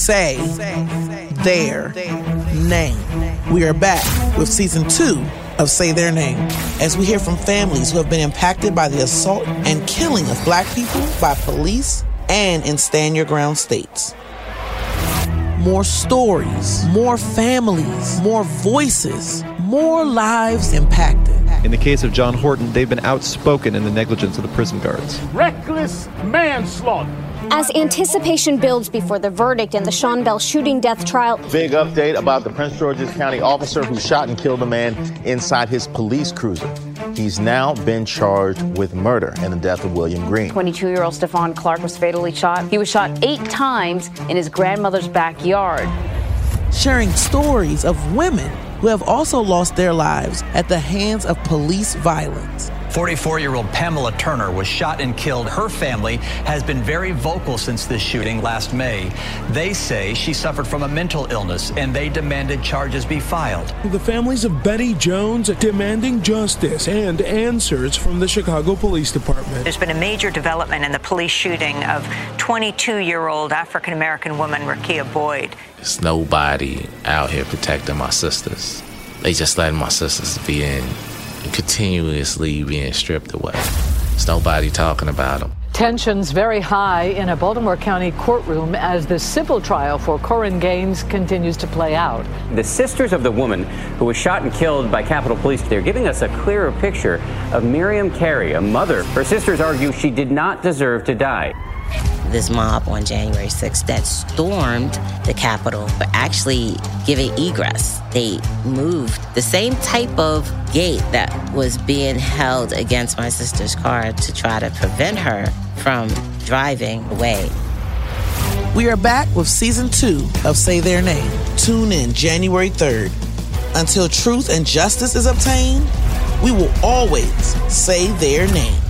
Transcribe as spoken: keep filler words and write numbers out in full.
say their name. We are back with season two of Say Their Name, as we hear from families who have been impacted by the assault and killing of black people by police and in stand your ground states. More stories, more families, more voices, more lives impacted. In the case of John Horton, they've been outspoken in the negligence of the prison guards. Reckless manslaughter. As anticipation builds before the verdict in the Sean Bell shooting death trial. Big update about the Prince George's County officer who shot and killed a man inside his police cruiser. He's now been charged with murder in the death of William Green. twenty-two-year-old Stephon Clark was fatally shot. He was shot eight times in his grandmother's backyard. Sharing stories of women who have also lost their lives at the hands of police violence. forty-four-year-old Pamela Turner was shot and killed. Her family has been very vocal since this shooting last May. They say she suffered from a mental illness, and they demanded charges be filed. The families of Betty Jones demanding justice and answers from the Chicago Police Department. There's been a major development in the police shooting of twenty-two-year-old African-American woman Rakia Boyd. There's nobody out here protecting my sisters. They just letting my sisters be in continuously being stripped away. There's nobody talking about them. Tensions very high in a Baltimore County courtroom as the civil trial for Corrin Gaines continues to play out. The sisters of the woman who was shot and killed by Capitol Police, they're giving us a clearer picture of Miriam Carey, a mother. Her sisters argue she did not deserve to die. This mob on January sixth that stormed the Capitol, but actually giving egress. They moved the same type of gate that was being held against my sister's car to try to prevent her from driving away. We are back with season two of Say Their Name. Tune in January third. Until truth and justice is obtained, we will always say their name.